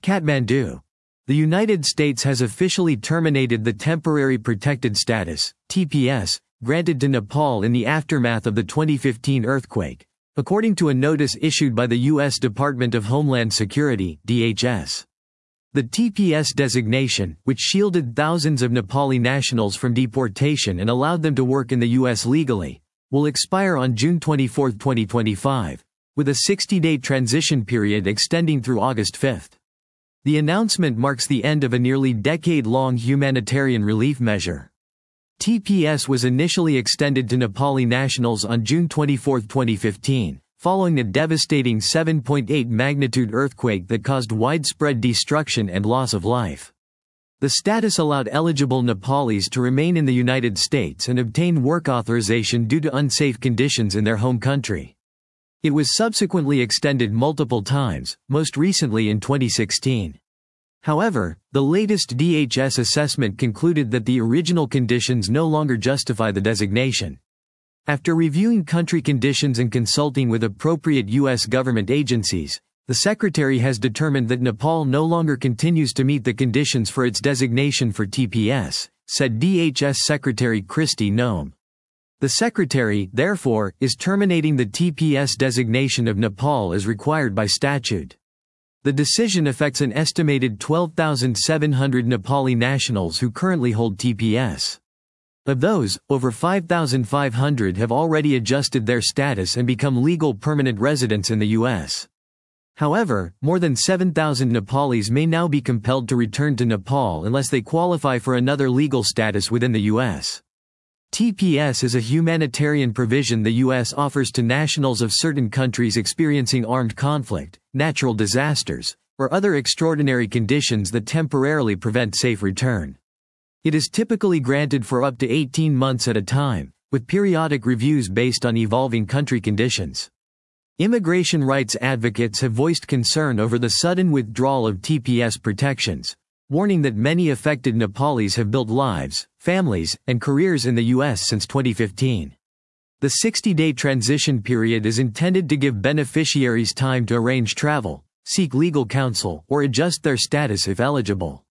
Kathmandu. The United States has officially terminated the Temporary Protected Status (TPS) granted to Nepal in the aftermath of the 2015 earthquake, according to a notice issued by the U.S. Department of Homeland Security (DHS). The TPS designation, which shielded thousands of Nepali nationals from deportation and allowed them to work in the U.S. legally, will expire on June 24, 2025, with a 60-day transition period extending through August 5. The announcement marks the end of a nearly decade-long humanitarian relief measure. TPS was initially extended to Nepali nationals on June 24, 2015, following a devastating 7.8 magnitude earthquake that caused widespread destruction and loss of life. The status allowed eligible Nepalis to remain in the United States and obtain work authorization due to unsafe conditions in their home country. It was subsequently extended multiple times, most recently in 2016. However, the latest DHS assessment concluded that the original conditions no longer justify the designation. After reviewing country conditions and consulting with appropriate U.S. government agencies, the Secretary has determined that Nepal no longer continues to meet the conditions for its designation for TPS, said DHS Secretary Kristi Noem. The Secretary, therefore, is terminating the TPS designation of Nepal as required by statute. The decision affects an estimated 12,700 Nepali nationals who currently hold TPS. Of those, over 5,500 have already adjusted their status and become legal permanent residents in the U.S. However, more than 7,000 Nepalis may now be compelled to return to Nepal unless they qualify for another legal status within the U.S. TPS is a humanitarian provision the U.S. offers to nationals of certain countries experiencing armed conflict, natural disasters, or other extraordinary conditions that temporarily prevent safe return. It is typically granted for up to 18 months at a time, with periodic reviews based on evolving country conditions. Immigration rights advocates have voiced concern over the sudden withdrawal of TPS protections, warning that many affected Nepalis have built lives, families, and careers in the U.S. since 2015. The 60-day transition period is intended to give beneficiaries time to arrange travel, seek legal counsel, or adjust their status if eligible.